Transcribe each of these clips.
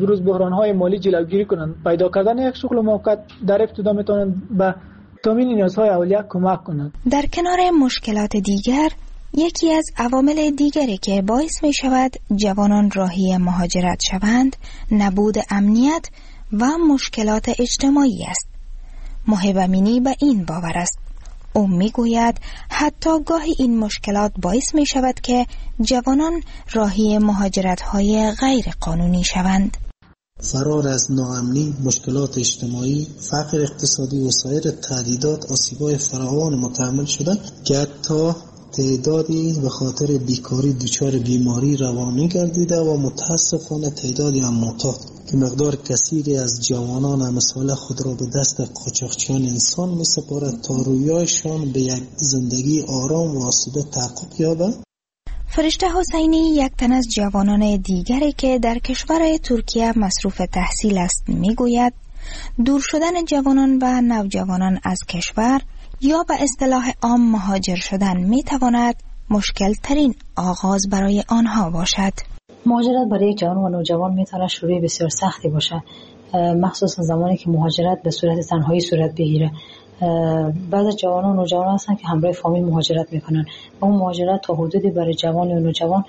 به روز بحران‌های مالی جلوگیری کنند. پیدا کردن یک شغل موقت در ابتدا میتونند به تامین نیازهای اولیه کمک کنند. در کنار مشکلات دیگر، یکی از عوامل دیگری که باعث می شود جوانان راهی مهاجرت شوند، نبود امنیت و مشکلات اجتماعی است. محب امینی به این باور است. او می گوید حتی گاهی این مشکلات باعث می شود که جوانان راهی مهاجرت‌های غیر قانونی شوند. فرار از ناامنی، مشکلات اجتماعی، فقر اقتصادی و سایر تهدیدات آسیب‌های فراوان متحمل شدند که حتی تعدادی به خاطر بیکاری دچار بیماری روانی گردیده و متاسفانه تعدادی هم معتاد که مقدار کثیری از جوانان امثال خود را به دست قاچاقچیان انسان می سپارد تا رویایشان به یک زندگی آرام و آسوده تحقق یابد. فرشته حسینی یک تن از جوانان دیگری که در کشور ترکیه مصروف تحصیل است میگوید دور شدن جوانان و نوجوانان از کشور یا به اصطلاح عام مهاجر شدن میتواند مشکل ترین آغاز برای آنها باشد. مهاجرت برای یک جوان و نوجوان میتواند شروع بسیار سختی باشد، مخصوصا زمانی که مهاجرت به صورت تنهایی صورت بگیره. بعض از جوانان و نوجوانان هستند که همراه فامیل مهاجرت میکنن و اون مهاجرت تا حدودی برای جوان و نوجوان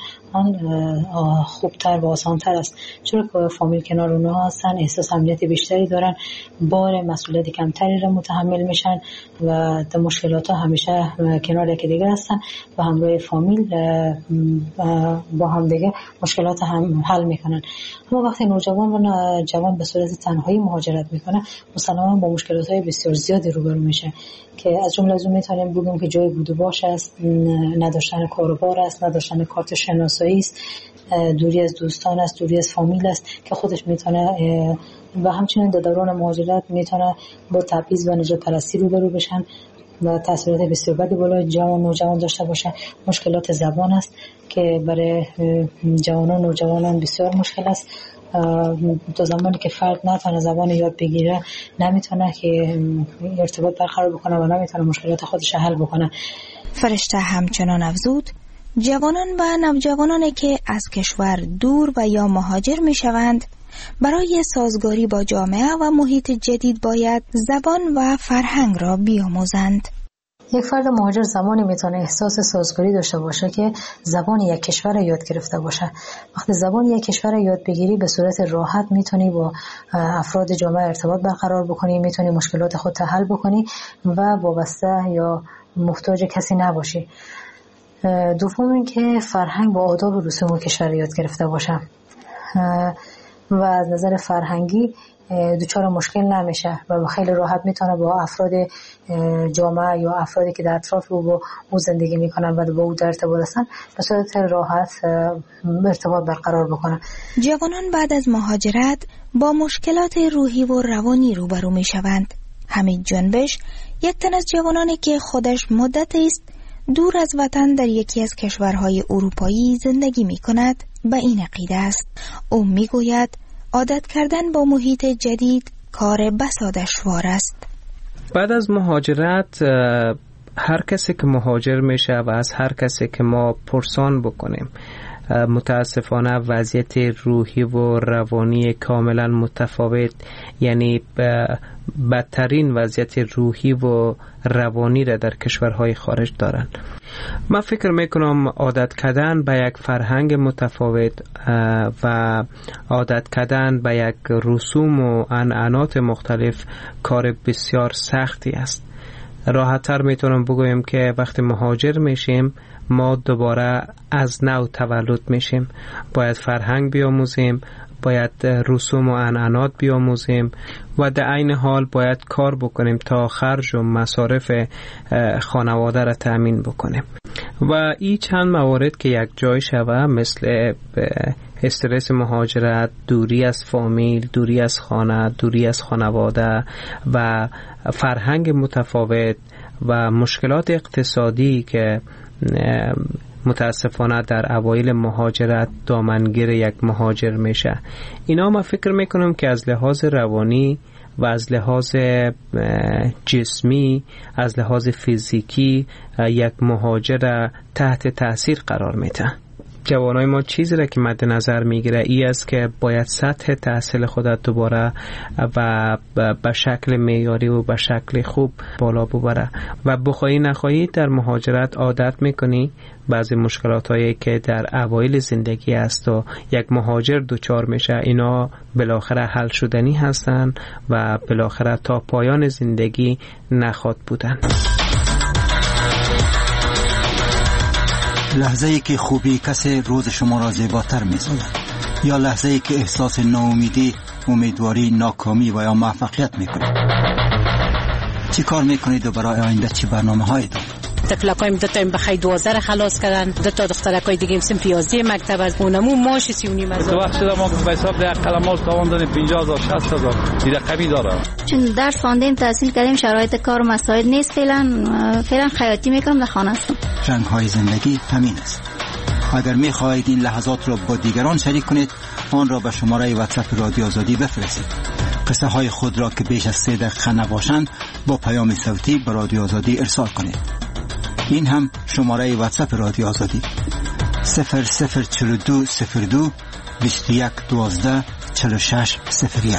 خوبتر و آسانتر است، چون که فامیل کنار اونها هستن، احساس امنیت بیشتری دارن، بار مسئولیت کمتری را متحمل میشن و در مشکلات ها همیشه کنار یکی دیگه هستن و همراه فامیل با هم دیگه مشکلات هم حل میکنن. اما وقتی نوجوان و جوان به صورت تنهایی مهاجرت میکنه، مسلماً با مشکلات های بسیار زیادی روبرو میشه که از جمله از اون میتونیم بگیم که جای بود و باش است، نداشتن کاروبار است، نداشتن کارت شناسایی است، دوری از دوستان است، دوری از فامیل است که خودش میتونه و همچنین در دوران مهاجرت میتونه با تبعیض و نجات پرستی روبرو بشن و تاثیرات بسیار بدی بالای جوان و نوجوان داشته باشه. مشکلات زبان است که برای جوانان و نوجوانان بسیار مشکل است. تا زمانی که فرد نتونه زبان یاد بگیره، نمیتونه که ارتباط برقرار بکنه و نمیتونه مشکلات خودش حل بکنه. فرشته همچنان افزود جوانان و نوجوانانی که از کشور دور و یا مهاجر می شوند برای سازگاری با جامعه و محیط جدید باید زبان و فرهنگ را بیاموزند. یک فرد مهاجر زمانی میتونه احساس سازگاری داشته باشه که زبان یک کشور یاد گرفته باشه. وقتی زبان یک کشور یاد بگیری، به صورت راحت میتونی با افراد جامعه ارتباط برقرار بکنی، میتونی مشکلات خود حل بکنی و وابسته یا محتاج کسی نباشی. دوم این که فرهنگ و آداب و رسوم کشور یاد گرفته باشه و از نظر فرهنگی دچار مشکل نمیشه و خیلی راحت میتونه با افراد جامعه یا افرادی که در اطراف او زندگی میکنن و با او در ارتباط هستن به صورت راحت ارتباط برقرار بکنن. جوانان بعد از مهاجرت با مشکلات روحی و روانی روبرو میشوند. حمید جنبش یک تن از جوانانی که خودش مدتی است دور از وطن در یکی از کشورهای اروپایی زندگی میکند به این عقیده است. او میگوید عادت کردن با محیط جدید کار بسا دشوار است. بعد از مهاجرت هر کسی که مهاجر میشه و از هر کسی که ما پرسان بکنیم، متاسفانه وضعیت روحی و روانی کاملا متفاوت، یعنی بدترین وضعیت روحی و روانی را در کشورهای خارج دارند. من فکر میکنم عادت کردن به یک فرهنگ متفاوت و عادت کردن به یک رسوم و عنعنات مختلف کار بسیار سختی است. راحت‌تر میتونم بگویم که وقتی مهاجر میشیم ما دوباره از نو تولد میشیم، باید فرهنگ بیاموزیم، باید رسوم و عنعنات بیاموزیم و در عین حال باید کار بکنیم تا خرج و مصارف خانواده را تأمین بکنیم و این چند موارد که یک جای شوه، مثل استرس مهاجرت، دوری از فامیل، دوری از خانه، دوری از خانواده و فرهنگ متفاوت و مشکلات اقتصادی که متاسفانه در اوایل مهاجرت دامنگیر یک مهاجر میشه. اینا ما فکر میکنم که از لحاظ روانی و از لحاظ جسمی، از لحاظ فیزیکی یک مهاجر تحت تاثیر قرار میده. جوانای ما چیزی را که مد نظر میگیره ای است که باید سطح تحصیل خودت دوباره و به شکل معیاری و به شکل خوب بالا ببره و بخواهی نخواهی در مهاجرت عادت میکنی بعضی مشکلات هایی که در اوایل زندگی است و یک مهاجر دوچار میشه اینا بالاخره حل شدنی هستن و بالاخره تا پایان زندگی نخواد بودن. لحظه ای که خوبی کسی روز شما را زیباتر می‌سازد یا لحظه ای که احساس ناامیدی، امیدواری، ناکامی و یا موفقیت می‌کنید. چی کار می‌کنید و برای آینده چه برنامه‌هایی دارید؟ تفلکایم دو تا بخای 12 خلاص کردن، دو تا دخترکای دیگه سم پیازی مکتب از اونمو ماش 39,000 تو وقت شده ما به حساب ده قلمال تاوان دادیم 50,000 60,000 این رقمی داره. چون درس خواندیم تحصیل کردیم شرایط کار و مساعد نیست فعلا خیاطی میکنم در خانه هستم. رنگ‌های زندگی همین است. اگر می‌خواهید این لحظات را با دیگران شریک کنید آن را به شماره واتساپ رادیو آزادی بفرستید. قصه های خود را که بیش از 3 دقیقه نباشند با پیام صوتی به رادیو آزادی ارسال کنید. این هم شماره واتساپ رادیو آزادی 004202 2112 4601.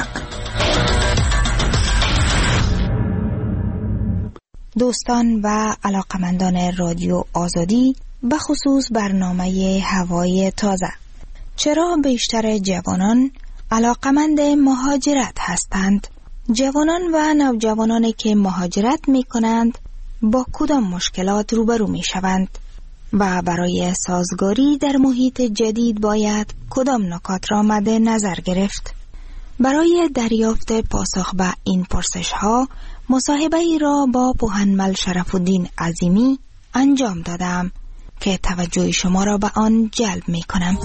دوستان و علاقمندان رادیو آزادی به خصوص برنامه هوای تازه، چرا بیشتر جوانان علاقمند مهاجرت هستند؟ جوانان و نوجوانانی که مهاجرت می کنند با کدام مشکلات روبرو می شوند و برای سازگاری در محیط جدید باید کدام نکات را مد نظر گرفت؟ برای دریافت پاسخ به این پرسش ها مصاحبه ای را با پوهنمل شرف الدین عظیمی انجام دادم که توجه شما را به آن جلب می کنم.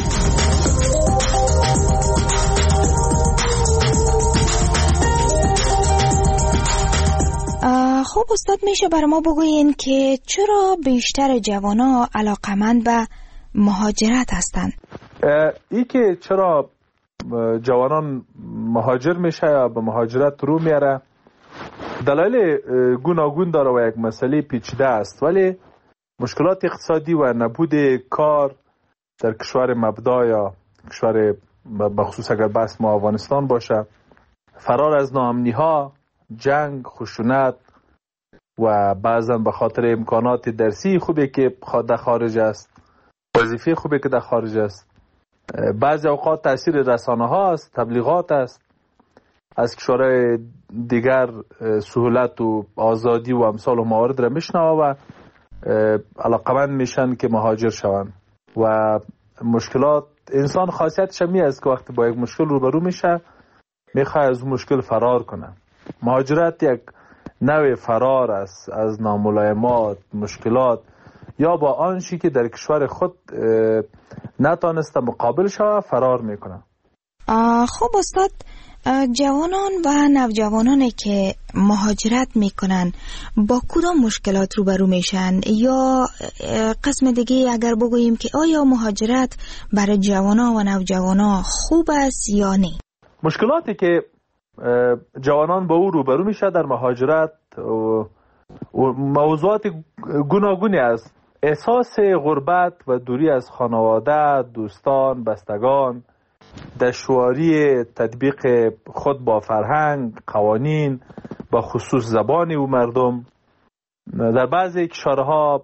خب استاد میشه برای ما بگوین که چرا بیشتر جوانا علاقمند به مهاجرت هستند؟ ای که چرا جوانان مهاجر میشه یا به مهاجرت رو میاره دلایل گوناگون داره و یک مسئله پیچیده است، ولی مشکلات اقتصادی و نبود کار در کشور مبدا یا کشور بخصوص اگر بحث ما افغانستان باشه، فرار از ناامنی ها، جنگ، خشونت و بعضا به خاطر امکانات درسی خوبی که در خارج است، وظیفه خوبی که در خارج است، بعضی اوقات تاثیر رسانه ها است، تبلیغات است، از کشورهای دیگر سهولت و آزادی و امثال و موارد را میشنوه و علاقمند میشن که مهاجر شوند. و مشکلات انسان خاصیتش می است که وقتی با یک مشکل روبرو میشه میخواد از اون مشکل فرار کنه. مهاجرت یک نوع فرار است از ناملایمات، مشکلات یا با آنچه که در کشور خود نتانسته مقابل شوه فرار میکنه. خب استاد، جوانان و نوجوانانی که مهاجرت میکنن با کدام مشکلات روبرو میشن؟ یا قسم دیگه اگر بگوییم که آیا مهاجرت برای جوانان و نوجوانان خوب است یا نه؟ مشکلاتی که جوانان با او روبرو میشه در مهاجرت موضوعات گوناگونی است. احساس غربت و دوری از خانواده، دوستان، بستگان، دشواری تطبیق خود با فرهنگ، قوانین، با خصوص زبان و مردم. در بعضی کشورها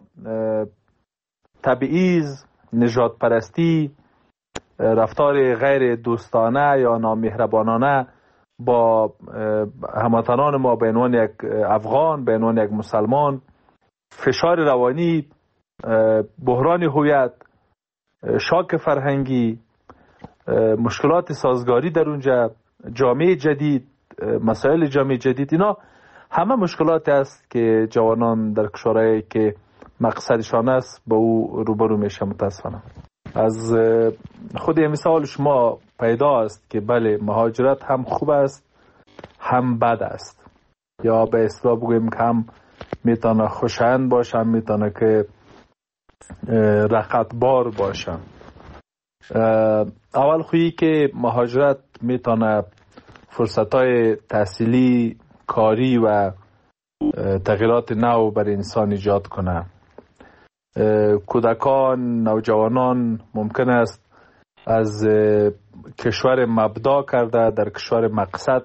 تبعیض، نژاد پرستی، رفتار غیر دوستانه یا نامهربانانه با هموطنان ما به عنوان یک افغان، به عنوان یک مسلمان، فشار روانی، بحران هویت، شاک فرهنگی، مشکلات سازگاری در اونجا، جامعه جدید، مسائل جامعه جدید، اینا همه مشکلات است که جوانان در کشورهایی که مقصدشان است با او روبرو میشه. متاسفانه از خود مثال شما پیدا است که بله، مهاجرت هم خوب است هم بد است، یا به اصطلاح بگوییم که هم میتونه خوشایند باشه، هم میتونه که رقتبار باشه. اول خویی که مهاجرت میتونه فرصتهای تحصیلی، کاری و تغییرات نو برای انسان ایجاد کنه. کودکان، نوجوانان ممکن است از کشور مبدا کرده در کشور مقصد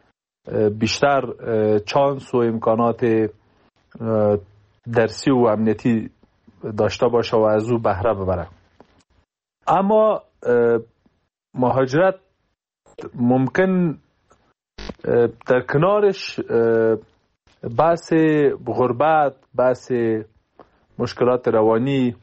بیشتر چانس و امکانات درسی و امنیتی داشته باشه و از او بهره ببره. اما مهاجرت ممکن در کنارش بحث غربت، بحث مشکلات روانی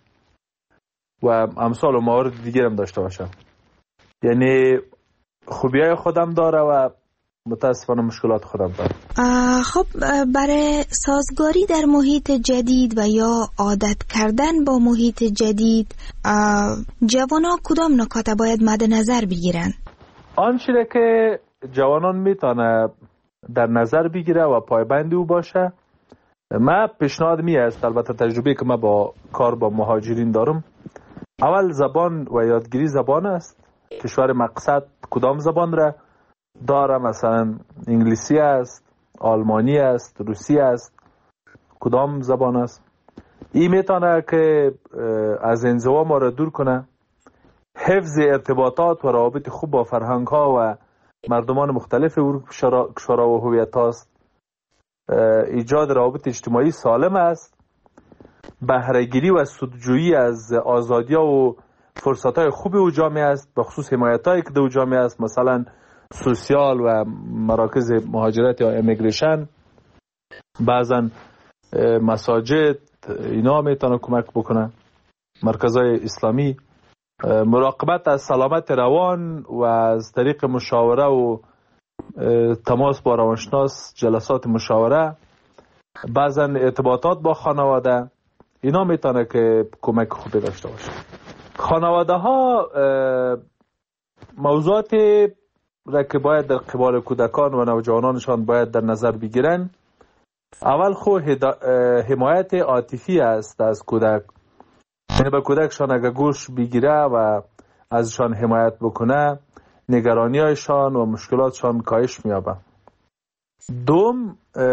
و امثال و موارد دیگر هم داشته باشه. یعنی خوبیای خودم داره و متاسفانه مشکلات خودم داره. خب برای سازگاری در محیط جدید و یا عادت کردن با محیط جدید جوانان کدام نکات باید مد نظر بگیرن؟ آنچه که جوانان میتونه در نظر بگیره و پایبند او باشه، من پیشنهاد است، البته تجربه که من با کار با مهاجرین دارم، اول زبان و یادگیری زبان است. کشور مقصد کدام زبان را داره؟ مثلا انگلیسی است، آلمانی است، روسی است، کدام زبان است؟ این میتونه که از انزوا ما را دور کنه، حفظ ارتباطات و روابط خوب با فرهنگ ها و مردمان مختلف کشورها و هویت هاست، ایجاد روابط اجتماعی سالم است، بهره‌گیری و سودجویی از آزادی ها و فرصت های خوب او جامعه است، به خصوص حمایت هایی که در جامعه است، مثلا سوسیال و مراکز مهاجرت یا امیگریشن، بعضا مساجد، اینا میتونه کمک بکنه، مرکزهای اسلامی، مراقبت از سلامت روان و از طریق مشاوره و تماس با روانشناس، جلسات مشاوره، بعضا ارتباطات با خانواده، اینا میتونه که کمک خوبی داشته باشه. خانواده ها موضوعاتی را که باید در قبال کودکان و نوجوانانشان باید در نظر بگیرن، اول حمایت عاطفی است از کودک، یعنی به کودکشان اگر گوش بگیره و ازشان حمایت بکنه، نگرانی هایشان و مشکلاتشان کاهش میابه. دوم،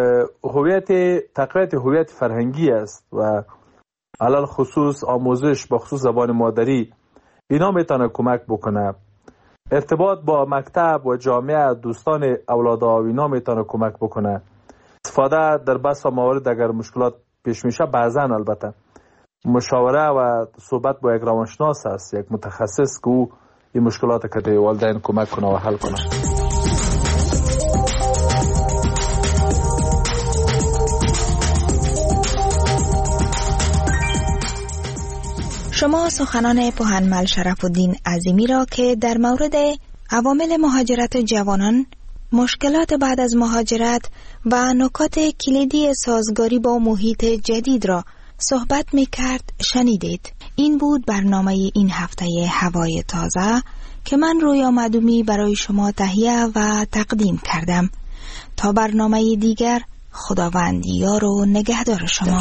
تقویت هویت فرهنگی است و علل خصوص آموزش با خصوص زبان مادری، اینا میتونه کمک بکنه. ارتباط با مکتب و جامعه، دوستان اولادها و اینا میتونه کمک بکنه. استفاده در بس و موارد اگر مشکلات پیش میشه، بعضا البته مشاوره و صحبت با یک روانشناس است، یک متخصص که او این مشکلات که در والدین کمک کنه و حل کنه. شما سخنان پوهنمل شرف‌الدین عظیمی را که در مورد عوامل مهاجرت جوانان، مشکلات بعد از مهاجرت و نکات کلیدی سازگاری با محیط جدید را صحبت می کرد شنیدید. این بود برنامه این هفته هوای تازه که من رویا مدومی برای شما تهیه و تقدیم کردم. تا برنامه دیگر، خداوند یار و نگهدار شما.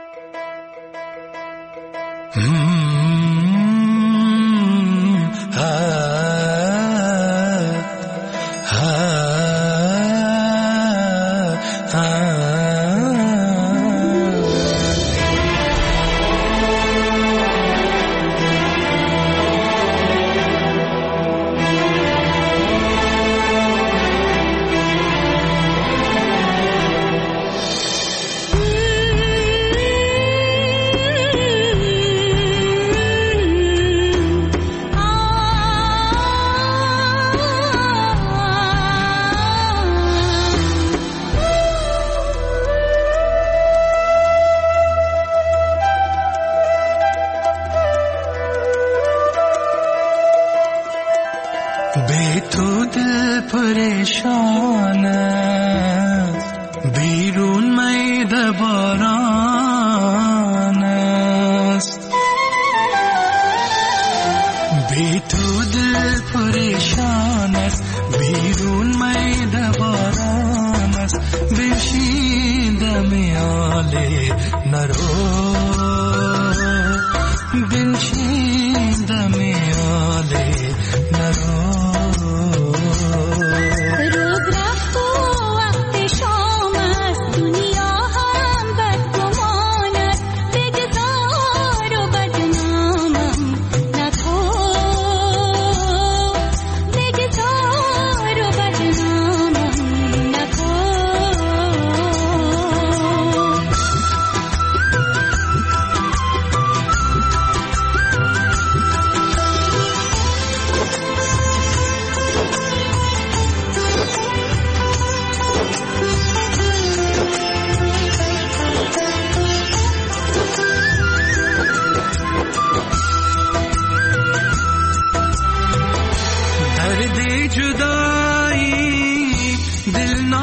پریشان بیرون میده باران است، بی تو دل پریشان است، بیرون میده باران است، بنشینده میاله نرو، بنشینده میاله نرو. دنیا هم بدگمان است، بگذار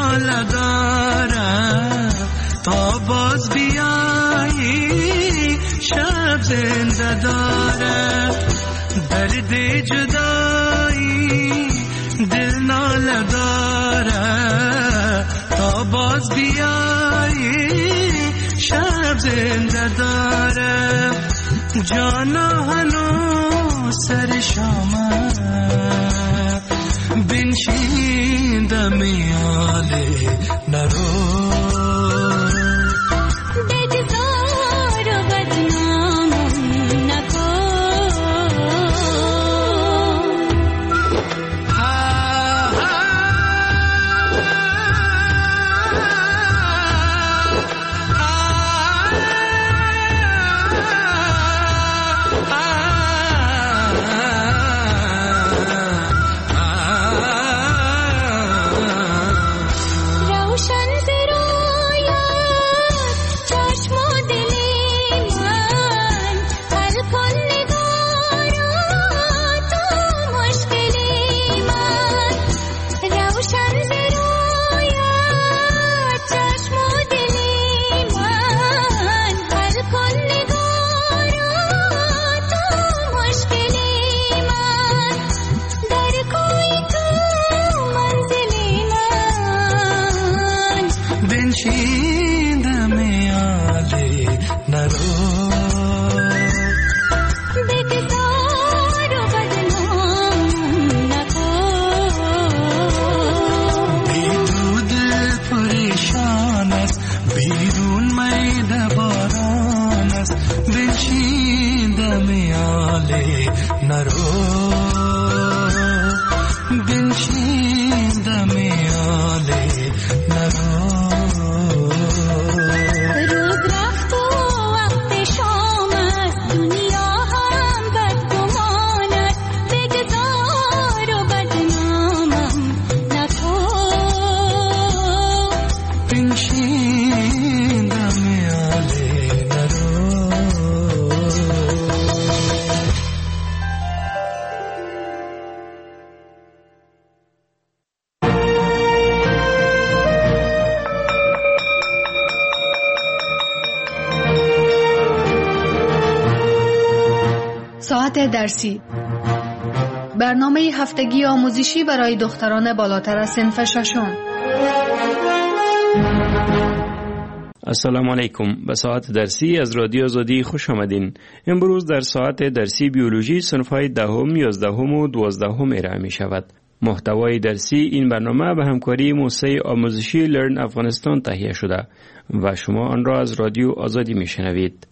ناله داره تا باز بیایی شب زنده داره درد جدایی دل ناله داره تا باز بیایی شب زنده داره جانا هنو سر شامه بنشین دمیاله نرو ساعت درسی، برنامه هفتگی آموزشی برای دختران بالاتر از صنف ششم. السلام علیکم. به ساعت درسی از رادیو آزادی خوش آمدین. امروز در ساعت درسی بیولوژی صنف‌های دهم، 11 و 12 ارائه می شود. محتوای درسی این برنامه به همکاری موسسه آموزشی لرن افغانستان تهیه شده و شما آن را از رادیو آزادی می شنوید.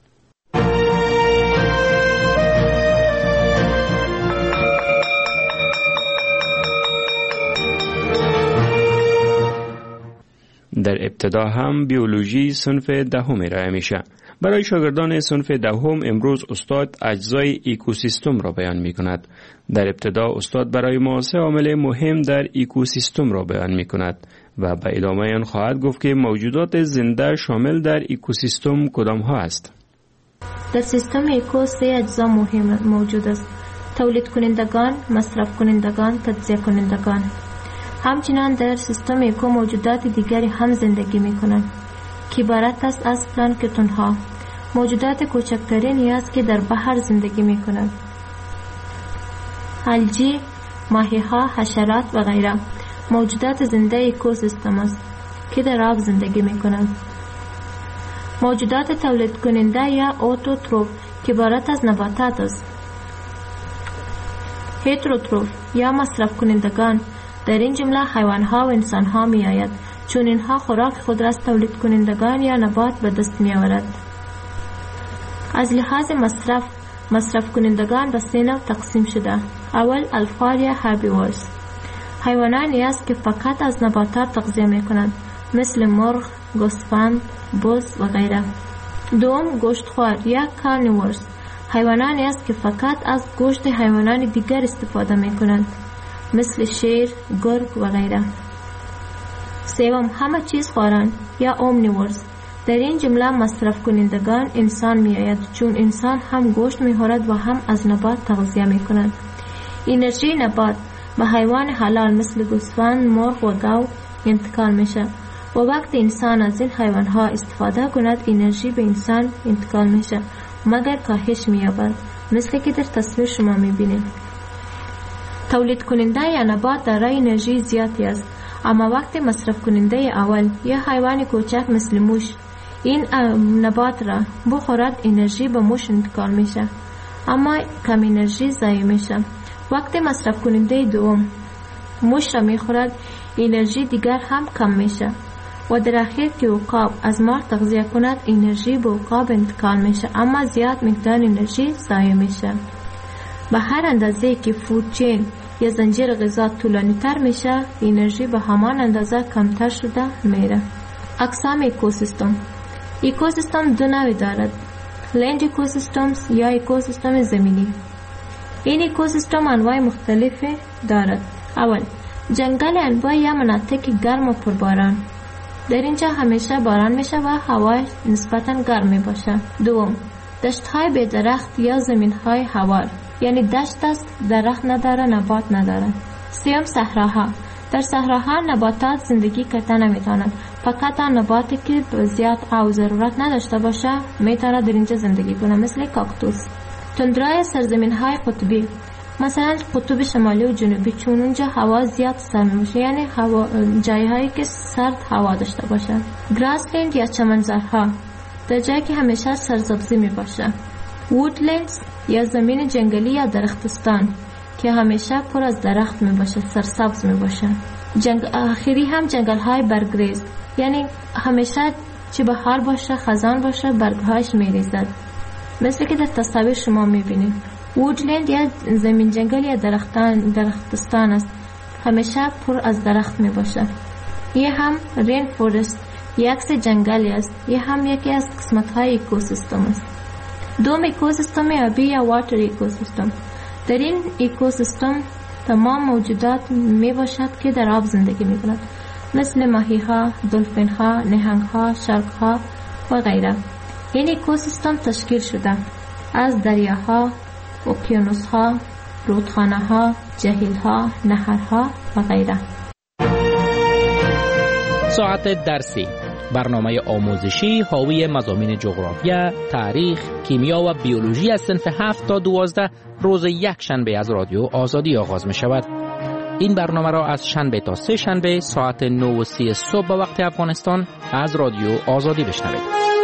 در ابتدا هم بیولوژی صنف دهم ارائه میشه. برای شاگردان صنف دهم امروز استاد اجزای اکوسیستم را بیان می کند. در ابتدا استاد برای ما 3 عامل مهم در اکوسیستم را بیان می کند و به ادامه آن خواهد گفت که موجودات زنده شامل در اکوسیستم کدام ها است. در سیستم اکو 3 اجزا مهم موجود است: تولید کنندگان، مصرف کنندگان، تجزیه کنندگان. همچنین در سیستم اکو موجودات دیگری هم زندگی می کنند که عبارت است از پلانکتون ها، موجودات کوچکترینی است که در بحر زندگی می کنند. الژی، ماهی ها، حشرات و غیره موجودات زنده اکوسیستم است که در آب زندگی می کنند. موجودات تولید کننده یا اوتوتروف که عبارت از نباتات است. هتروتروف یا مصرف کنندگان در این جمله حیوان ها و انسان ها می آید، چون اینها خوراک خود را از تولید کنندگان یا نبات به دست می آورد. از لحاظ مصرف کنندگان به 3 نوع تقسیم شده. اول الفار یا هربیورز، حیوانانی است که فقط از نباتات تغذیه می کنند، مثل مرغ، گوسفند، بز و غیره. دوم گوشتخوار یا کارنیورز، حیوانانی است که فقط از گوشت حیوانان دیگر استفاده می کنند، مثل شیر، گرگ و غیره. سوم همه چیز خوران یا اومنیورز، در این جمله مصرف کنندگان انسان می آید، چون انسان هم گوشت می خورد و هم از نبات تغذیه می کند. انرژی نبات به حیوان حلال مثل گوسفند، مرغ و گاو انتقال میشه و وقت انسان از این حیوان ها استفاده کند انرژی به انسان انتقال میشه مگر کاهش مییابد. مثل که در تصویر شما میبینید تولید کننده یا نبات دارای انرژی زیادی است، اما وقتی مصرف کننده اول یا حیوان کوچک مثل موش این نبات را بخورد انرژی به موش انتقال میشه اما کم انرژی ضایع میشه. وقتی مصرف کننده دوم موش را میخورد انرژی دیگر هم کم میشه و در اخیر که عقاب از مار تغذیه کند انرژی به عقاب انتقال میشه اما زیاد مقدار انرژی ضایع میشه. به هر اندازه که فود چین یا زنجیر غذا طولانی تر میشه انرژی به همان اندازه کمتر شده میره. اقسام اکوسیستم. اکوسیستم دو نوع دارد، لند اکوسیستمز یا اکوسیستم زمینی. این اکوسیستم انواع مختلفی دارد. اول جنگل انواع یا مناطق گرم و پرباران، در اینجا همیشه باران میشه و هوا نسبتاً گرم می باشه. دوم دشت های بی درخت یا زمین های هوار، یعنی دشت است درخت نداره نبات نداره. سوم صحراها، در صحراها نباتات زندگی کرده نمیتونند، فقط آن نباتی که زیاد آب ضرورت نداشته باشه میتونه در اینجا زندگی کنه مثل کاکتوس. تندرای سرزمین های قطبی، مثلا قطب شمالی و جنوبی، چون اونجا هوا زیاد سرد میشه یعنی جایهایی که سرد هوا داشته باشه. گراسلند یا چمنزارها، در جایی که همیشه سرسبزی می باشه. وودلندز یا زمین جنگلی یا درختستان که همیشه پر از درخت می باشه، سرسبز می باشه. آخری هم جنگل های برگریز، یعنی همیشه چه بهار باشه خزان باشه برگهاش می ریزد، مثل که در تصاویر شما می بینید. وودلند یا زمین جنگل یا درختستان است، همیشه پر از درخت می باشه. یه هم رین فورست یکس جنگلی است، یه هم یکی از قسمت های اکوسیستم است. دوم اکوسیستم آبی یا واتر اکوسیستم. در این اکوسیستم تمام موجودات می باشد که در آب زندگی می کند، مثل ماهی ها، دلفین ها، نهنگ ها، شارک ها و غیره. این اکوسیستم تشکیل شده از دریاها، اقیانوس ها، رودخانه ها، جهیل ها، نهرها و غیره. ساعت درسی، برنامه آموزشی حاوی مضامین جغرافیا، تاریخ، کیمیا و بیولوژی از صنف 7 تا 12 روز یک شنبه از رادیو آزادی آغاز می شود. این برنامه را از شنبه تا سه شنبه ساعت 9:30 صبح به وقت افغانستان از رادیو آزادی بشنوید.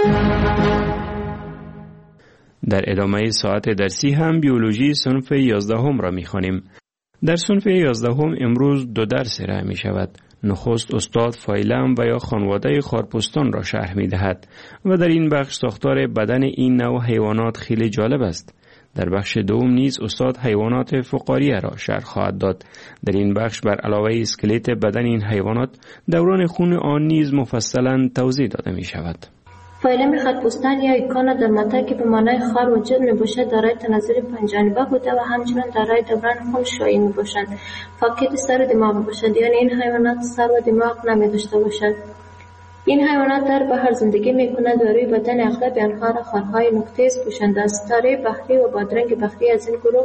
در ادامه ساعت درسی هم بیولوژی صنف 11 را می خوانیم. در صنف 11 امروز 2 درس ارائه می شود. نخست استاد فایلم و یا خانواده خارپستان را شرح می دهد و در این بخش ساختار بدن این نوع حیوانات خیلی جالب است. در بخش دوم نیز استاد حیوانات فقاریه را شرح خواهد داد. در این بخش بر علاوه اسکلت بدن این حیوانات دوران خون آن نیز مفصلا توضیح داده می شود. فایلم خارپستان یا ایکانا در ماده که به معنای خار وجود می باشد دارای تناسل پنجانبه بوده و همچنان دارای دوران خون شایی می باشد. فقط سر و دماغ باشد، یعنی این حیوانات سر و دماغ نمی داشته باشد. این حیوانات در بحر زندگی می کند و روی بدن اغلب آنها را خارهای نقطه‌ای پوشانده است. ستاره بحری و بادرنگ بحری از این گروه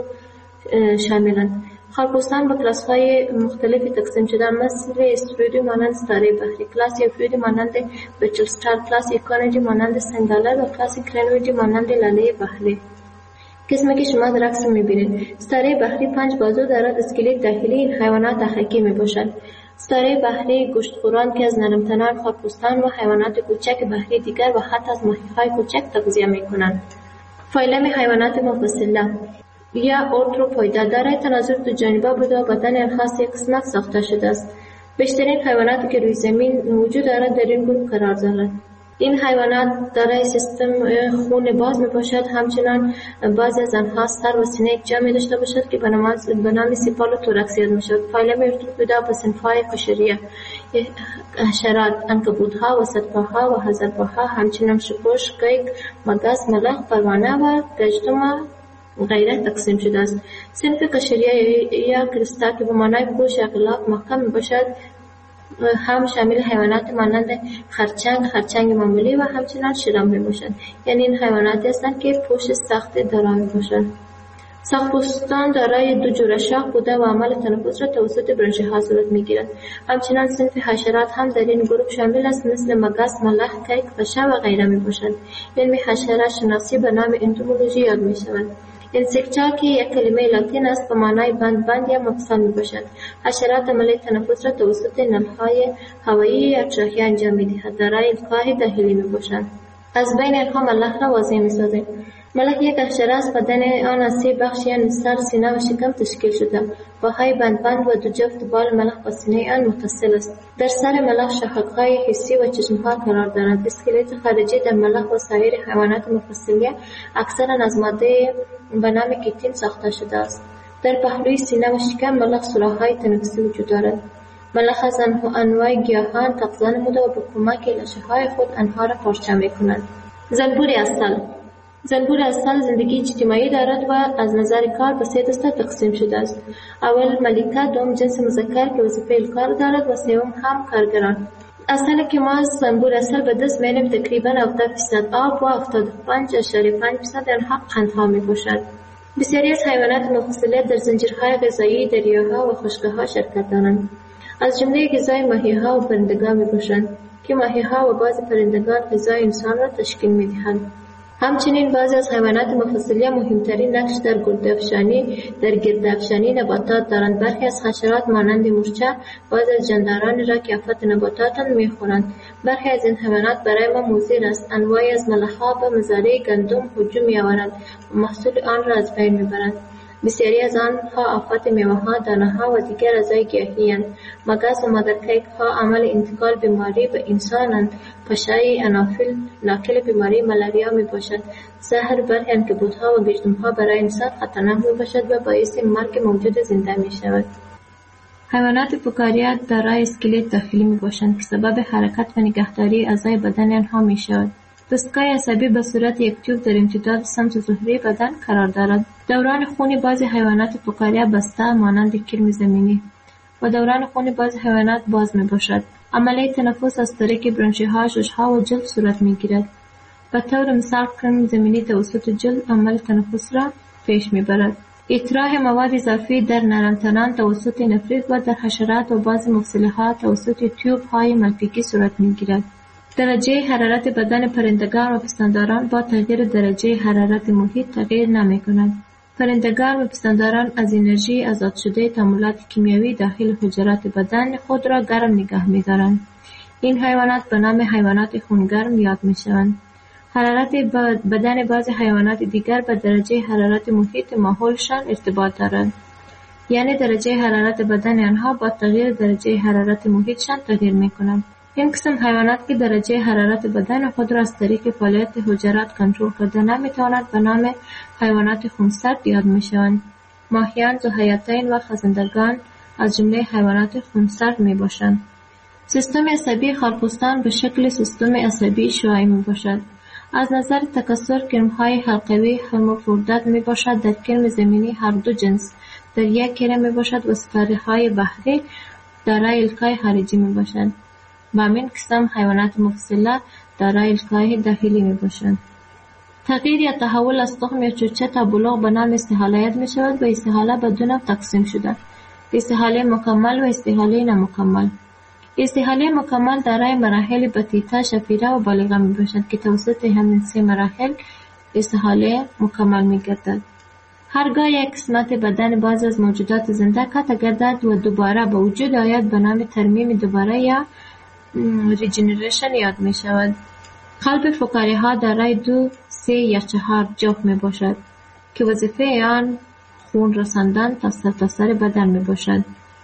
شاملند. خارپستان به کلاس‌های مختلفی تقسیم شده، مثل استرویدی مانند ستاره بحری، کلاس یوفیدی مانند بچل ستار، کلاس ایکانیدی مانند سنگالر و کلاس کرنویدی مانند لاله بحری. قسمی که شما در عکس می‌بینید، ستاره بحری 5 بازو دارد. اسکلت داخلی این حیوانات حقیقی میباشد. ستاره بحری گوشتخوران که از نرمتنان خارپستان و حیوانات کوچک بحری دیگر و حتی از ماهی‌های کوچک تغذیه می‌کنند. فایلم حیوانات مفصله یا ارتروپویدا دارای تناسل دو جانبه بوده و بدن آنها 3 قسمت ساخته شده است. بیشترین حیواناتی که روی زمین وجود دارند در این گروه قرار دارند. این حیوانات دارای سیستم خون باز می باشد، همچنان بعضی از آنها سر و سینه یک جا می داشته باشد که به نام سیپال و توراکس یاد می شود. فایلم ارتروپویدا به صنف‌های قشریه، حشرات، عنکبوت‌ها، وسطپاها و هزارپاها، همچنان شپش، قیق، مگس، ملخ، پروانه و گژدم غیره تقسیم شده است. صنف قشریه یا کرستا که به معنای پوش غلاف محکم می باشد هم شامل حیوانات مانند خرچنگ معمولی و همچنان شرم می باشد، یعنی این حیواناتی هستند که پوش سخت دارا می باشند. ساق‌پوستان دارای دو جور شاخ بوده و عمل تنفس را توسط برانشی‌ها صورت می‌گیرد. همچنین صنف حشرات هم در این گروه شامل است، مثل مگس، ملخ، کیک، پشه و غیره میباشند. علم حشره شناسی به نام انتومولوژی یاد می‌شود. انسکتا که یک کلمه لاتین است به معنای بند یا مفصل میباشد. حشرات عمل تنفس را توسط نل‌های هوایی یا تراکه انجام می‌دهد. دارای القاح داخلی میباشند. از بین اینها ملخ را واضح می‌سازیم. ملخ یک حشره است. بدن آن از 3 بخش یعنی سر، سینه و شکم تشکیل شده. پاهای بند و 2 جفت بال ملخ با سینه آن متصل است. در سر ملخ شاخک‌های حسی و چشم‌ها قرار دارند. اسکلت خارجی در ملخ و سایر حیوانات مفصلیه اکثرا از ماده به نام کیتین ساخته شده است. در پهلوی سینه و شکم ملخ سوراخ‌های تنفسی وجود دارد. ملخ از انواع گیاهان تغذیه نموده و به کمک لاشه‌های خود آنها را پارچه می‌کنند. زنبور عسل زندگی اجتماعی دارد و از نظر کار به 3 دسته تقسیم شده است. اول ملکه، دوم جنس مذکر که وظیفه الکار دارد و سوم هم کارگران. عسلی که ما از زنبور عسل به دست می‌آوریم تقریباً 70% آب و 75.5% آنها قندها می‌باشد. بسیاری از حیوانات مفصله در زنجیرهای غذایی دریاها و خشک‌ها شرکت دارند. از جمله غذای ماهی‌ها و پرندگان می‌باشند که ماهی‌ها و بعضی پرندگان غذای انسان را تشکیل می‌دهند. همچنین بعضی از حیوانات مفصلیه مهمترین نقش در گردافشانی نباتات دارند. برخی از حشرات مانند مورچه بعضی از جاندارانی را که آفت نباتات می‌خورند. برخی از این حیوانات برای ما مضر است. انواعی از ملخ‌ها به مزارع گندم هجوم می‌آورند و محصول آن را از بین می‌برند. بسیاری از آنها آفت میوه‌ها، دانه‌ها و دیگر اعضای گیاهی‌اند. مگس و مادرکیک‌ها عامل انتقال بیماری به انسانند. پشه انافیل ناقل بیماری ملاریا میباشد. زهر برخی عنکبوت‌ها و گژده‌ها برای انسان خطرناک میباشد و باعث مرگ موجود زنده میشود. حیوانات فکاریه دارای اسکلت داخلی میباشند که سبب حرکت و نگهداری اعضای بدن آنها میشود. دستگاه عصبی به صورت یک تیوب در امتداد سمت ظهری بدن قرار دارد. دوران خون بعضی حیوانات فکاریه بسته مانند کرم زمینی و دوران خون بعضی حیوانات باز می باشد. عملیه تنفس از طریق برانشی‌ها، شش‌ها و جلد صورت می گیرد. به طور مثال کرم زمینی توسط جلد عمل تنفس را پیش می برد. اطراح مواد اضافی در نرمتنان توسط نفریت و در حشرات و بعضی مفصلی‌ها توسط تیوب های منفیکی صورت می گیرد. درجه حرارت بدن پرندگان و پستانداران با تغییر درجه حرارت محیط تغییر نمی کند. پرندگان و پستانداران از انرژی آزاد شده تاملات کیمیایی داخل حجرات بدن خود را گرم نگه می دارند. این حیوانات به نام حیوانات خونگرم یاد می شوند. حرارت بدن بعضی حیوانات دیگر به درجه حرارت محیط ماحولشان ارتباط دارد. یعنی درجه حرارت بدن آنها با تغییر درجه حرارت محیطشان تغییر می کند. این قسم حیوانات که درجه حرارت بدن خود را از طریق فعالیت حجرات کنترل کرده نمی‌توانند به نام حیوانات خونسرد یاد می‌شوند. ماهیان، ذوحیاتین و خزندگان از جمله حیوانات خونسرد میباشند. سیستم عصبی خارپوستان به شکل سیستم عصبی شعاعی میباشد. از نظر تکثر کرم‌های حلقوی هرمافرودیت میباشد. در کرم زمینی هر دو جنس در یک کره میباشد و سپره‌های بحری دارای القای خارجی میباشند. و همین قسم حیوانات مفصله دارای القای داخلی میباشند. تغییر یا تحول از تخم یا چوچه تا بلوغ به نام استحاله یاد می شود و استحاله به دو نوع تقسیم شده: استحاله مکمل و استحاله نامکمل. استحاله مکمل دارای مراحل بطیطه، شفیره و بالغه می باشد که توسط همین سه مراحل استحاله مکمل می گردد. هرگاه یک قسمت بدن بعض از موجودات زنده قطع گردد و دوباره به وجود آید به نام ترمیم دوباره یا ریجنریشن یاد می شود. قلب فکاریه ها دارای 2، 3 یا 4 جفت می باشد که وظیفه آن خون رساندن تا سرتاسر بدن می باشد.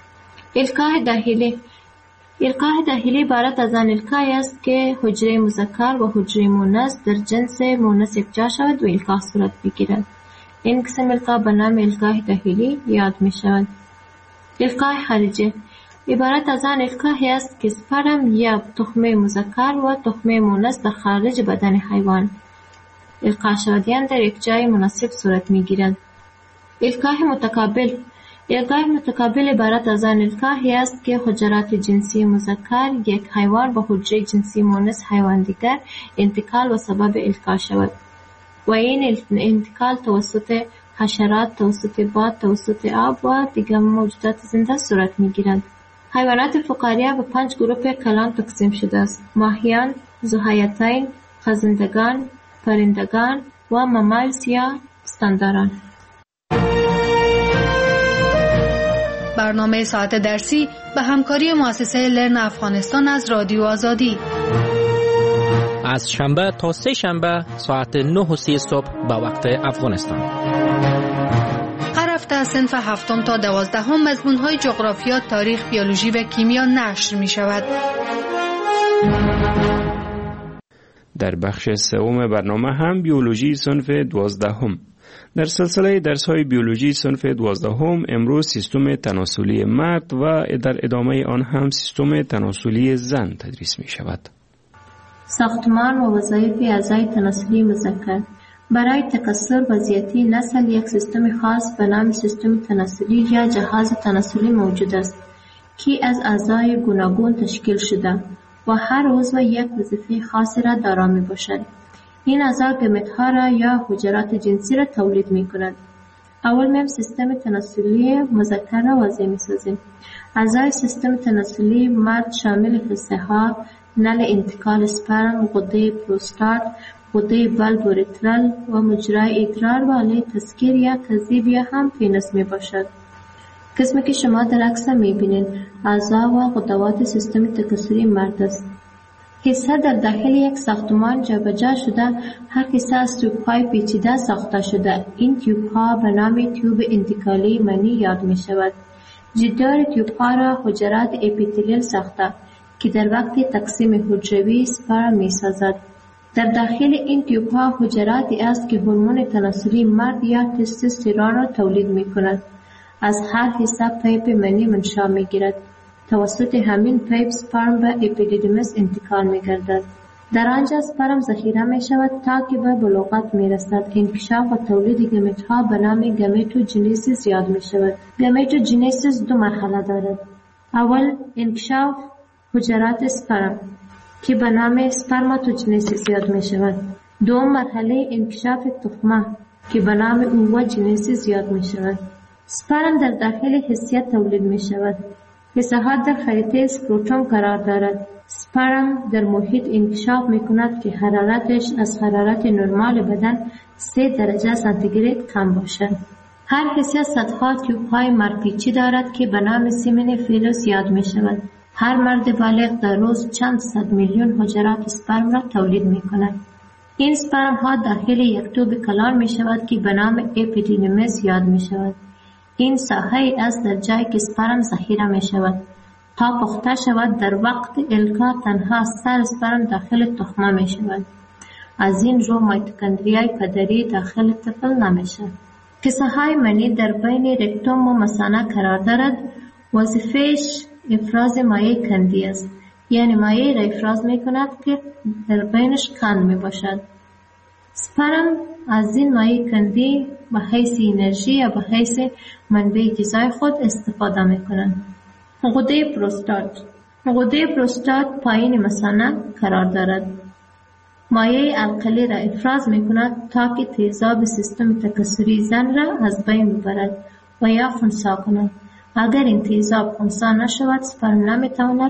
القاح داخلی. القاح داخلی عبارت از آن القای است که حجره مذکر و حجره مؤنث در جنس مؤنث یکجا شود و القاح صورت بگیرد. این قسم القاح به نام القاح داخلی یاد می شود. القاح خارجی عبارت از آن القاحی است که سپرم یا تخمه مذکر و تخمه مؤنث در خارج بدن حیوان القاح شدیان در یک جای مناسب صورت می گیرد. القاح متقابل. القاح متقابل عبارت از آن القاحی است که حجرات جنسی مذکر یک حیوان با حجره جنسی مؤنث حیوان دیگر انتقال و سبب القاح شود و این انتقال توسط حشرات، توسط باد، توسط آب و دیگر موجودات زنده صورت میگیرند. حیوانات فقاریه به 5 گروه کلان تقسیم شده است: ماهیان، ذوحیاتین، خزندگان، پرندگان و ممالز یا پستانداران. برنامه ساعت درسی به همکاری مؤسسه لرن افغانستان از رادیو آزادی از شنبه تا 3 شنبه ساعت 9:30 صبح به وقت افغانستان. هر هفته از صنف 7 تا 12 مضمون‌های جغرافیا، تاریخ، بیولوژی و کیمیا نشر می شود. در بخش سوم برنامه هم بیولوژی صنف 12. در سلسله درس‌های بیولوژی صنف 12 امروز سیستم تناسلی مرد و در ادامه آن هم سیستم تناسلی زن تدریس می شود. ساختمان و وظایف اعضای تناسلی مذکر. برای تکثر و زیاتی نسل یک سیستم خاص به نام سیستم تناسلی یا جهاز تناسلی موجود است که از اعضای گوناگون تشکیل شده و هر عضو یک وظیفه خاصی را دارا می باشد. این اعضا گمیت‌ها را یا حجرات جنسی را تولید می کند. اول میم سیستم تناسلی مذکر را واضح می سازیم. اعضای سیستم تناسلی مرد شامل حصه ها، نل انتقال اسپرم، غده پروستات، غده بلب اوریترال و مجرای ادرار و علیه تسکیر یا تذیب یا هم پینس می باشد. قسمی که شما در عکس می بینید اعضا و غدوات سیستم تکثری مرد است. حصه در داخل یک ساختمان جابجا شده، هر حصه از تیوب‌های پیچیده ساخته شده. این تیوب‌ها به نام تیوب انتقالی منی یاد می شود. جدار تیوب‌ها را حجرات اپیتلیل ساخته که در وقت تقسیم حجروی سپرم می سازد. در داخل این تیوب‌ها حجراتی است که هورمون تناسلی مرد یا تستوسترون را تولید می کند. از هر حصه پیپ منی منشأ می گیرد. توسط همین پیپ سپرم به اپیدیدیمس انتقال می گردد. در آنجا سپرم ذخیره می شود تا که به بلوغت می رسد. انکشاف و تولید گمیت‌ها به نام گمیتوجنیسیس یاد می شود. گمیتوجنیسیس 2 مرحله دارد. اول انکشاف حجرات سپرم که به نام سپرماتوجنیسیس یاد می شود. دوم مرحله انکشاف تخمه که به نام اووجنیسیس یاد می شود. سپرم در داخل حسیه تولید می شود. حصه ها در خریطه سکروتوم قرار دارد. سپرم در محیط انکشاف می کند که حرارتش از حرارت نرمال بدن 3 درجه سانتیگراد کم باشد. هر حصه صدها تیوب های مرپیچی دارد که به نام سیمن فیلوس یاد می شود. هر مرد بالغ در روز چند صد میلیون حجرات سپرم را تولید می کند. این سپرم ها داخل یک توب کلان می شود که به نام اپیدیدیمس یاد می شود. این ساحه است در جایی که سپرم ذخیره می شود. تا پخته شود در وقت القا تنها سر سپرم داخل تخمه می شود. از این رو میتوکندریای پدری داخل طفل نمی شود. حصه های منی در بین رکتوم و مثانه قرار دارد. وظیفه‌اش افراز مایع کندی است. یعنی مایع را افراز می کند که در بینش کند می باشد. سپرم از این مایع کندی به حیث انرژی یا به حیث منبع غذای خود استفاده می کنند. غده پروستات. غده پروستات پایین مثانه قرار دارد. مایع القلی را افراز می کند تا که تیزاب سیستم تکثری زن را از بین ببرد و یا خنثی کند. اگر این تیزاب خنثی نشود سپرم نمی تواند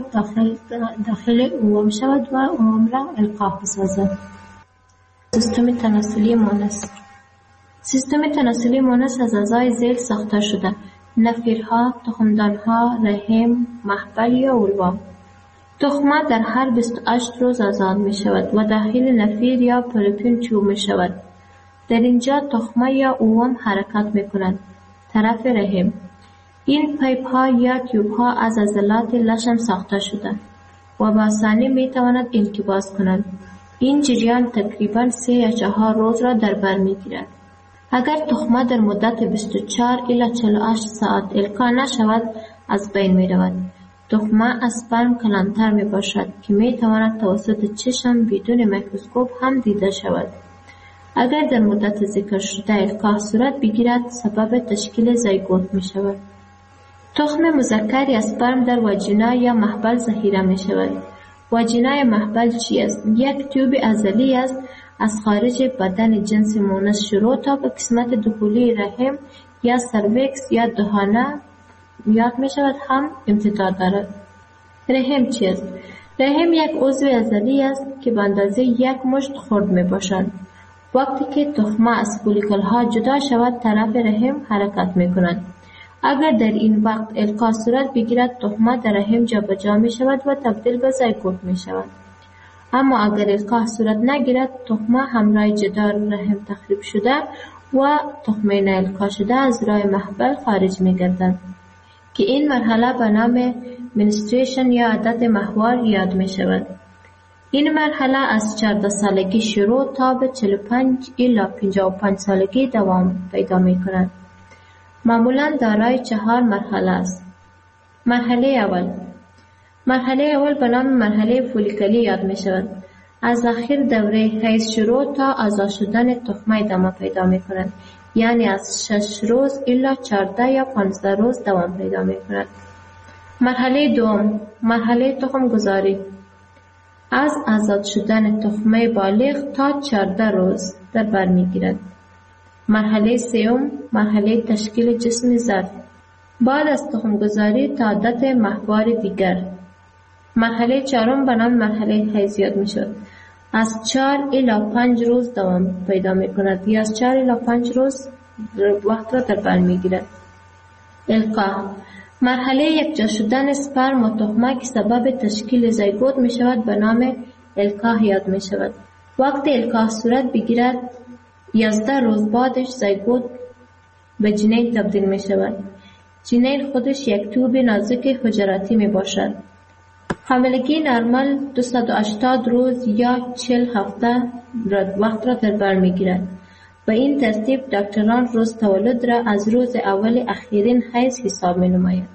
داخل اوم شود و اوم را القاح بسازد. سیستم تناسلی مونس. سیستم تناسلی مونس از اعضای ذیل ساخته شده: نفیرها، تخمدانها، رحم، محبل یا اولوا. تخمه در هر 28 روز آزاد می شود و داخل نفیر یا پروتین چوب می شود. در اینجا تخمه یا اوم حرکت می کند. طرف رحم. این پیپ ها یا تیوب ها از عضلات لشم ساخته شده و با آسانی می تواند انقباض کنند. این جریان تقریباً 3 یا 4 روز را در بر می گیرد. اگر تخمه در مدت 24 الی 48 ساعت القا نشود از بین می رود. تخمه از سپرم کلانتر می باشد که می تواند توسط چشم بدون میکروسکوپ هم دیده شود. اگر در مدت ذکر شده القا صورت بگیرد سبب تشکیل زیگوت می شود. تخم مذکر یا سپرم در واژینا یا محبل ذخیره می شود. واژینه محبل چی است؟ یک تیوب عضلی است از خارج بدن جنس مونس شروع تا به قسمت دخولی رحم یا سرویکس یا دهانه یاد می شود هم امتداد دارد. رحم چی است؟ رحم یک عضو عضلی است که به اندازه یک مشت خرد می باشد. وقتی که تخمه از فولیکل ها جدا شود طرف رحم حرکت می کند. اگر در این وقت القاء صورت بگیرد تخمه در رحم جابجا می شود و تبدیل به زایگوت می شود. اما اگر القاء صورت نگیرد تخمه همراه جدار رحم تخریب شده و تخمه نالقاء شده از راه محبل خارج می گردد که این مرحله به نام منستریشن یا عادت ماهوار یاد می شود. این مرحله از 14 سالگی شروع تا به 45 الی 55 سالگی دوام پیدا می کند. معمولاً دارای 4 مرحله است. مرحله اول به نام مرحله فولیکلی یاد می شود. از آخر دوره حیض شروع تا آزاد شدن تخمه ادامه پیدا می کند. یعنی از 6 روز الی 14 یا 15 روز دوام پیدا می کند. مرحله دوم، مرحله تخم گذاری. از آزاد شدن تخمه بالغ تا 14 روز در بر می گیرد. مرحله سوم، مرحله تشکیل جسم زرد. بعد از تخم گذاری تا عادت ماهوار دیگر. مرحله چهارم به نام مرحله حیض یاد می شود. از 4 الی 5 روز دوام پیدا می کند یا از 4 الی 5 روز وقت را در بر می گیرد. القاء، مرحله یکجا شدن اسپرم و تخمه که سبب تشکیل زایگوت می شود به نام القاء یاد می شود. وقت القاء صورت بگیرد 11 روز بعدش زایگوت به جنین تبدیل می شود. جنین خودش یک توب نازک حجراتی می باشد. حاملگی نرمال 280 روز یا 40 هفته وقت را در بر می گیرد. به این ترتیب دکتران روز تولد را از روز اول اخیرین حیض حساب می نماید.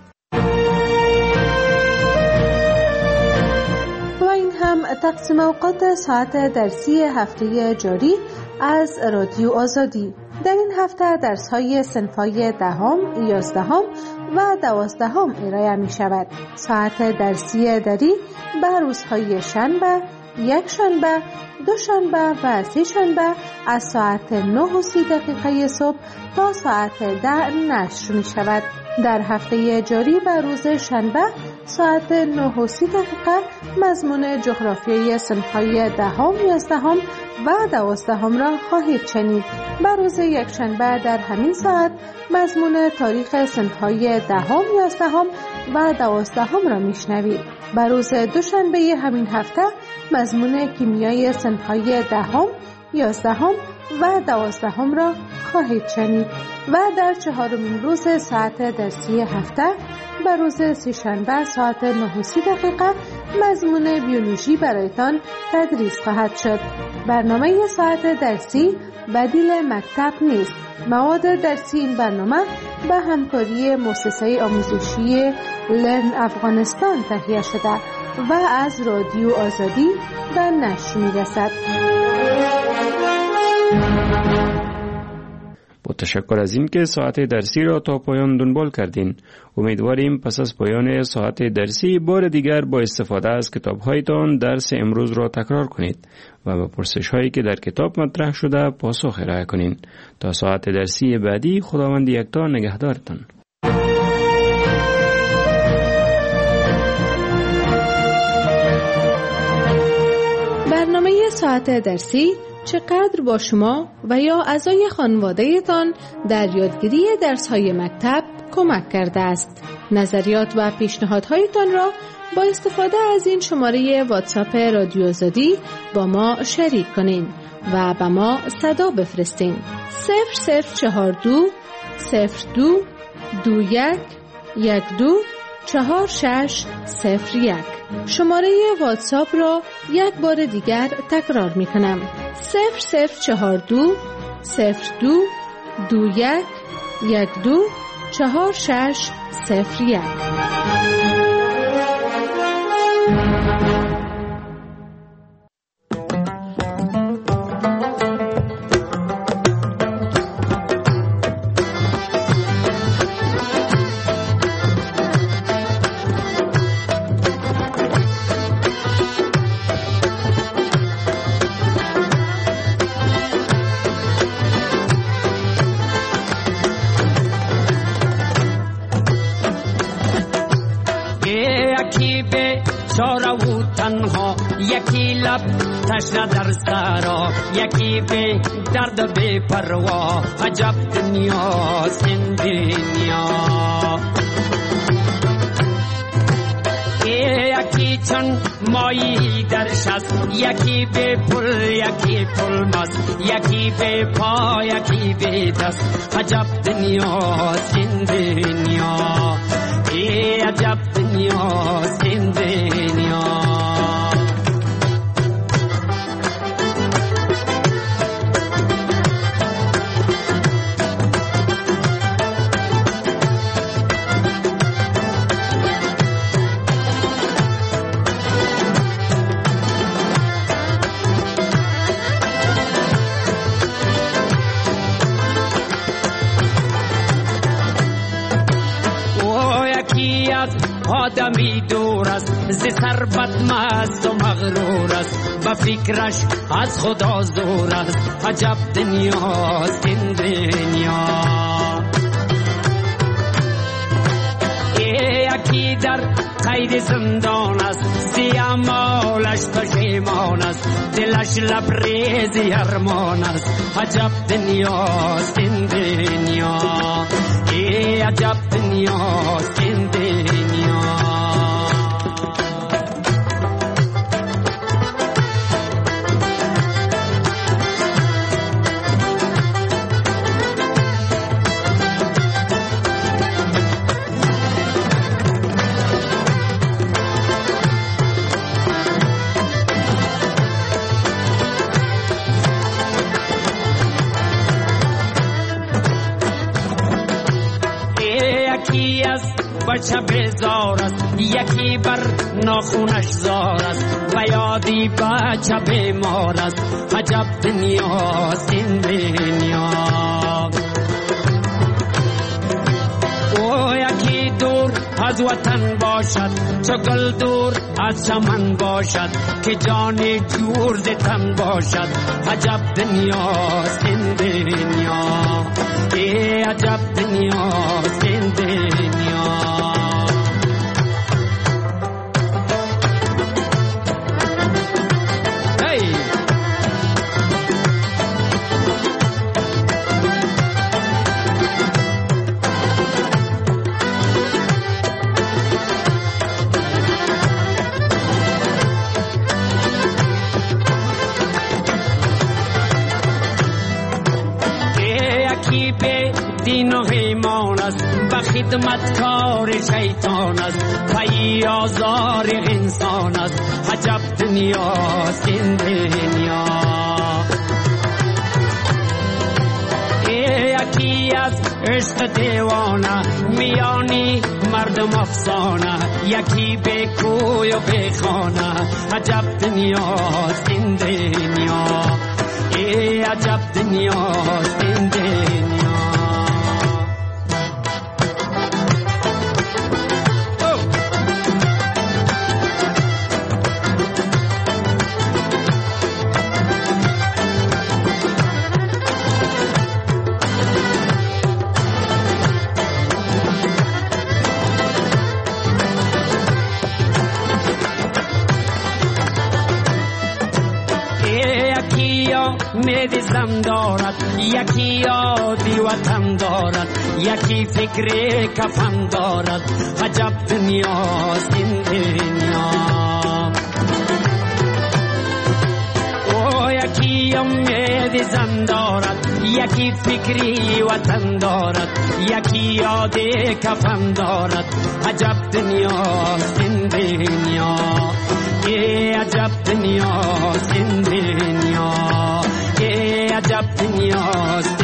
و این هم تقسیم اوقات ساعت درسی هفته جاری از رادیو آزادی. در این هفته درس‌های صنف‌های 10، 11 و 12 ارائه می شود. ساعت درسی دری به روزهای شنبه، یک شنبه، دو شنبه و سه شنبه از ساعت 9:30 صبح تا ساعت 10 نشر می شود. در هفته جاری به روز شنبه ساعت 9:30 مضمون جغرافیای صنف‌های 10، 11 و 12 را خواهید شنید. به روز یک شنبه در همین ساعت مضمون تاریخ صنف‌های 10، 11 و 12 را میشنوید. به روز دوشنبه همین هفته مضمون کیمیای صنف‌های 10، 11 و 12 را خواهید شنید و در 4مین روز ساعت درسی هفته به روز سه‌شنبه ساعت 9:30 مضمون بیولوژی برایتان تدریس خواهد شد. برنامه ساعت درسی بدیل مکتب نیست. مواد درسی این برنامه به همکاری مؤسسه آموزشی لرن افغانستان تهیه شده و از رادیو آزادی به نشر می‌رسد. با تشکر از این که ساعت درسی را تا پایان دنبال کردین. امیدواریم پس از پایان ساعت درسی بار دیگر با استفاده از کتاب‌هایتان درس امروز را تکرار کنید و به پرسش‌هایی که در کتاب مطرح شده پاسخ ارائه کنین. تا ساعت درسی بعدی خداوند یکتا نگهدارتان. برنامه ساعت درسی چقدر با شما و یا اعضای خانواده‌تان در یادگیری درس‌های مکتب کمک کرده است. نظریات و پیشنهادهایتان را با استفاده از این شماره واتساپ رادیو آزادی با ما شریک کنین و به ما صدا بفرستین. 0042 02 21 12 4601. شماره واتساپ را یک بار دیگر تکرار می کنم. 0042 02 21 12 4601. بیچاره و تنها، یکی لب تشنه در سرا، یکی به درد و بی پروا. عجب دنیاست این دنیا. یکی چون مایی درش است، یکی به پل، یکی پل مست، یکی به پا، یکی به دست. عجب دنیاست این دنیا. عجب دنیاست این دنیا. آدمی دور است ز ثروت مست و مغرور است، با فکرش از خدا زور است. عجب دنیاست این دنیا. یکی در قید زندان است، زیامالش پشیمان است، دلش لبریز ارمان است. عجب دنیاست این دنیا. عجب دنیاست این دنیا. بچه بیزار است، یکی بر ناخونش زار است، و یادی بچه بیمار است. عجب دنیاست این دنیا. او یکی دور از وطن باشد، چو گل دور از چمن باشد، که جان جور ز تن باشد. عجب دنیاست این دنیا. عجب دنیاست این دنیا. دین و ایمان است، به خدمتکار شیطان است، پی آزار انسان است. عجب دنیاست این دنیا. یکی از عشق دیوانه، میانی مردم افسانه، یکی به کوی و به خانه. عجب دنیاست این دنیا. عجب دنیاست این دنیا. امید زم دارد، یکی یادی وطن دارد، یکی فکر کفن دارد. عجب دنیاست این دنیا. او یکی امید زم دارد، یکی فکری وطن دارد، یکی یادی کفن دارد. عجب دنیاست این دنیا. عجب دنیاست این دنیا. عجب دنیاست